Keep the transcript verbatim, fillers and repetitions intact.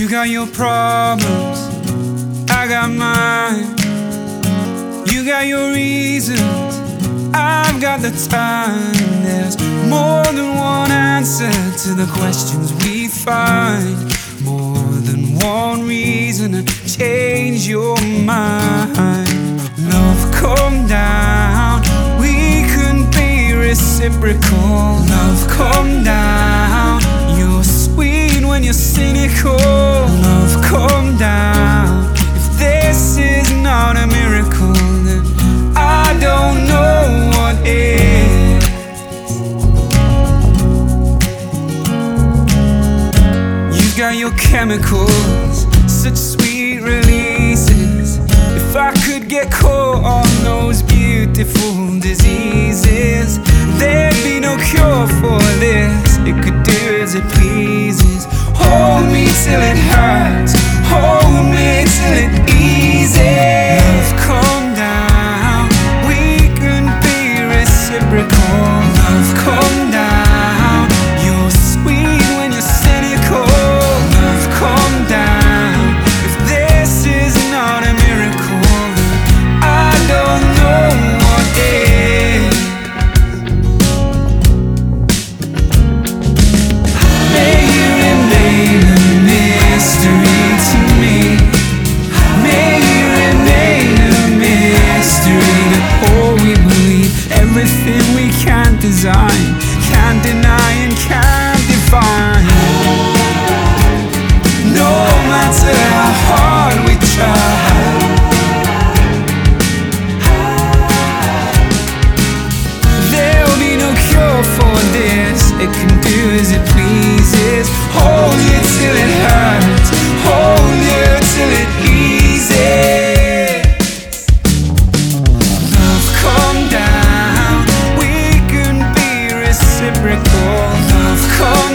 got your problems, I got mine. You got your reasons, I've got the time. There's more than one answer to the questions we find. More than one reason to change your mind. Love, come down, we couldn't be reciprocal. Love, come down, you're sweet when you're cynical. Love, come down, if this is not a miracle, then I don't know what is. You got your chemicals, such sweet releases. If I could get caught on those beautiful diseases, there'd be no cure for this. It could do as it pleases. Hold me till it hurts, hold me till it eases. Love, calm down, we can be reciprocal. Love, calm down, you're sweet when you're cynical. Love, calm down, if this is not a miracle, then I don't know what is. May you remain a mystery to me. May you remain a mystery to all we believe. Everything we can't design, can't deny and can't define. No matter how hard we try, there'll be no cure for this. It can do as it pleases. Hold you till it hurts, hold you till it eases. Love, calm down, we can be reciprocal. Love, calm